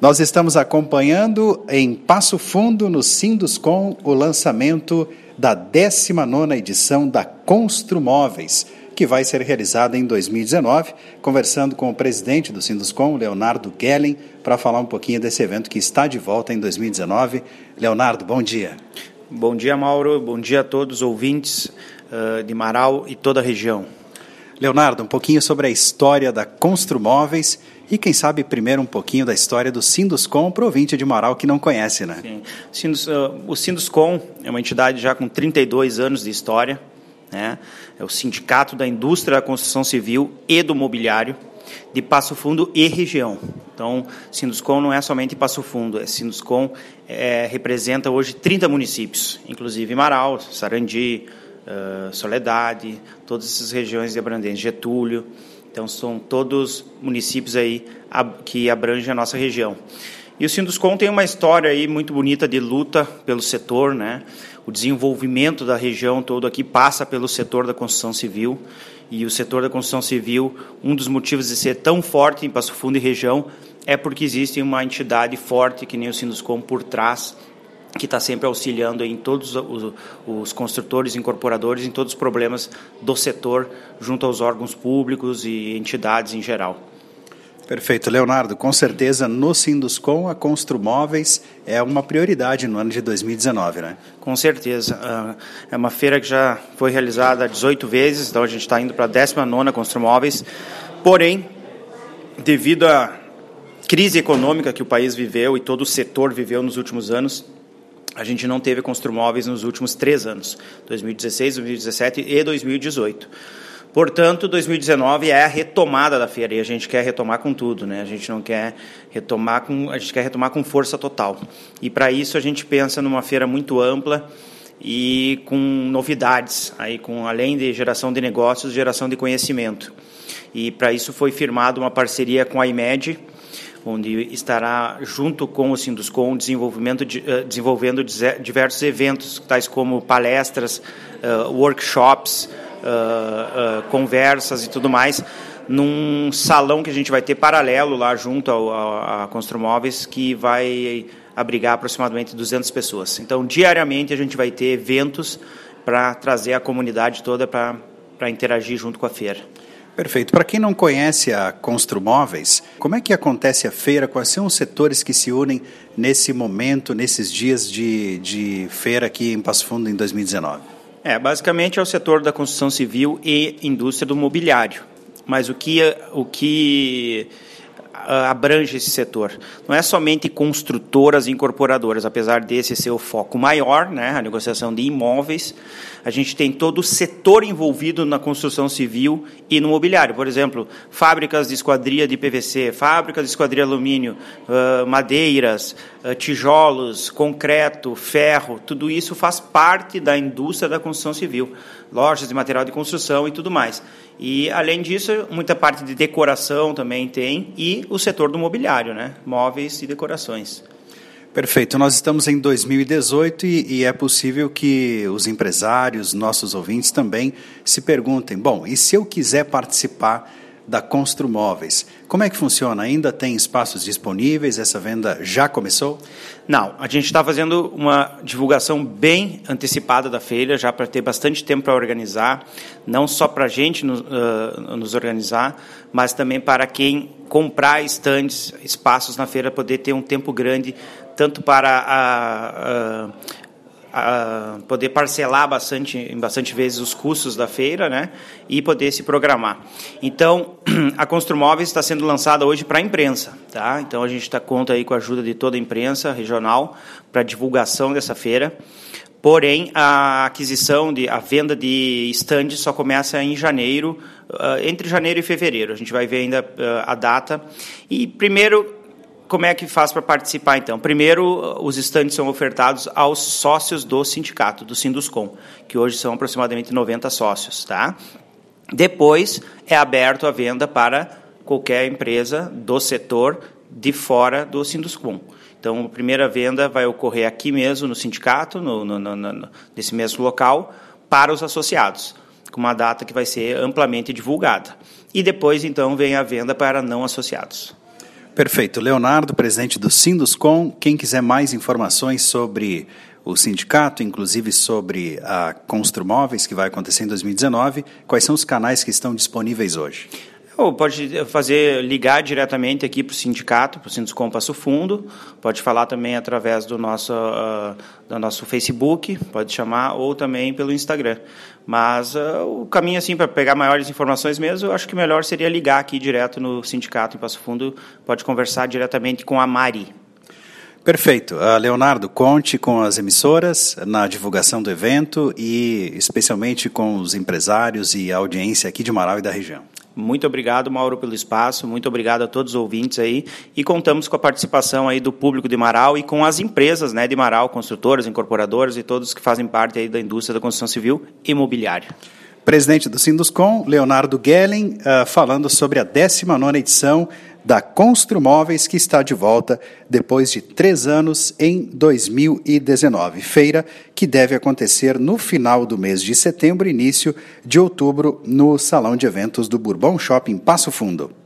Nós estamos acompanhando em Passo Fundo, no Sinduscom, o lançamento da 19ª edição da Construmóveis, que vai ser realizada em 2019, conversando com o presidente do Sinduscom, Leonardo Gellen, para falar um pouquinho desse evento que está de volta em 2019. Leonardo, bom dia. Bom dia, Mauro. Bom dia a todos os ouvintes de Marau e toda a região. Leonardo, um pouquinho sobre a história da Construmóveis e, quem sabe, primeiro um pouquinho da história do Sinduscom para o ouvinte de Marau que não conhece, né? Sim. O Sinduscom é uma entidade já com 32 anos de história, né? É o Sindicato da Indústria da Construção Civil e do Mobiliário de Passo Fundo e região. Então, Sinduscom não é somente Passo Fundo, Sinduscom representa hoje 30 municípios, inclusive Marau, Sarandi, Soledade, todas essas regiões de abrangência, Getúlio. Então, são todos municípios aí que abrangem a nossa região. E o Sinduscom tem uma história aí muito bonita de luta pelo setor, né? O desenvolvimento da região todo aqui passa pelo setor da construção civil. E o setor da construção civil, um dos motivos de ser tão forte em Passo Fundo e região é porque existe uma entidade forte, que nem o Sinduscom, por trás, que está sempre auxiliando em todos os construtores, incorporadores, em todos os problemas do setor, junto aos órgãos públicos e entidades em geral. Perfeito, Leonardo. Com certeza, no Sinduscom, a Construmóveis é uma prioridade no ano de 2019, né? Com certeza. É uma feira que já foi realizada 18 vezes, então a gente está indo para a 19ª Construmóveis. Porém, devido à crise econômica que o país viveu e todo o setor viveu nos últimos anos, a gente não teve Construmóveis nos últimos 3 anos, 2016, 2017 e 2018. Portanto, 2019 é a retomada da feira e a gente quer retomar com tudo, né? A gente quer retomar com força total. E para isso a gente pensa numa feira muito ampla e com novidades, aí além de geração de negócios, geração de conhecimento. E para isso foi firmada uma parceria com a IMED, onde estará, junto com o Sinduscom, desenvolvendo diversos eventos, tais como palestras, workshops, conversas e tudo mais, num salão que a gente vai ter paralelo lá junto à Construmóveis, que vai abrigar aproximadamente 200 pessoas. Então, diariamente, a gente vai ter eventos para trazer a comunidade toda para interagir junto com a feira. Perfeito. Para quem não conhece a Construmóveis, como é que acontece a feira? Quais são os setores que se unem nesse momento, nesses dias de feira aqui em Passo Fundo em 2019? Basicamente é o setor da construção civil e indústria do mobiliário. Mas o que abrange esse setor? Não é somente construtoras e incorporadoras, apesar desse ser o foco maior, né, a negociação de imóveis. A gente tem todo o setor envolvido na construção civil e no mobiliário. Por exemplo, fábricas de esquadria de PVC, fábricas de esquadria de alumínio, madeiras, tijolos, concreto, ferro, tudo isso faz parte da indústria da construção civil. Lojas de material de construção e tudo mais. E, além disso, muita parte de decoração também tem, e o setor do mobiliário, né? Móveis e decorações. Perfeito. Nós estamos em 2018 e é possível que os empresários, nossos ouvintes também se perguntem, bom, e se eu quiser participar da Construmóveis, como é que funciona? Ainda tem espaços disponíveis? Essa venda já começou? Não, a gente está fazendo uma divulgação bem antecipada da feira, já para ter bastante tempo para organizar, não só para a gente nos organizar, mas também para quem comprar estandes, espaços na feira, poder ter um tempo grande, tanto para poder parcelar bastante vezes os custos da feira, né, e poder se programar. Então, a Construmóveis está sendo lançada hoje para a imprensa, tá? Então, a gente conta aí com a ajuda de toda a imprensa regional para a divulgação dessa feira. Porém, a venda de estandes só começa em janeiro, entre janeiro e fevereiro. A gente vai ver ainda a data. E, primeiro, como é que faz para participar, então? Primeiro, os estandes são ofertados aos sócios do sindicato, do Sinduscom, que hoje são aproximadamente 90 sócios, tá? Depois, é aberto a venda para qualquer empresa do setor de fora do Sinduscom. Então, a primeira venda vai ocorrer aqui mesmo, no sindicato, nesse mesmo local, para os associados, com uma data que vai ser amplamente divulgada. E depois, então, vem a venda para não associados. Perfeito. Leonardo, presidente do Sinduscom. Quem quiser mais informações sobre o sindicato, inclusive sobre a Construmóveis, que vai acontecer em 2019, quais são os canais que estão disponíveis hoje? Pode ligar diretamente aqui para o sindicato, para o Sinduscom Passo Fundo, pode falar também através do nosso Facebook, pode chamar, ou também pelo Instagram. Mas o caminho, assim, para pegar maiores informações mesmo, eu acho que melhor seria ligar aqui direto no sindicato em Passo Fundo, pode conversar diretamente com a Mari. Perfeito. Leonardo, conte com as emissoras na divulgação do evento e especialmente com os empresários e a audiência aqui de Marau e da região. Muito obrigado, Mauro, pelo espaço, muito obrigado a todos os ouvintes aí, e contamos com a participação aí do público de Marau e com as empresas, né, de Marau, construtoras, incorporadoras e todos que fazem parte aí da indústria da construção civil e imobiliária. Presidente do Sinduscom, Leonardo Gellen, falando sobre a 19ª edição da Construmóveis, que está de volta depois de 3 anos em 2019. Feira que deve acontecer no final do mês de setembro, início de outubro, no Salão de Eventos do Bourbon Shopping Passo Fundo.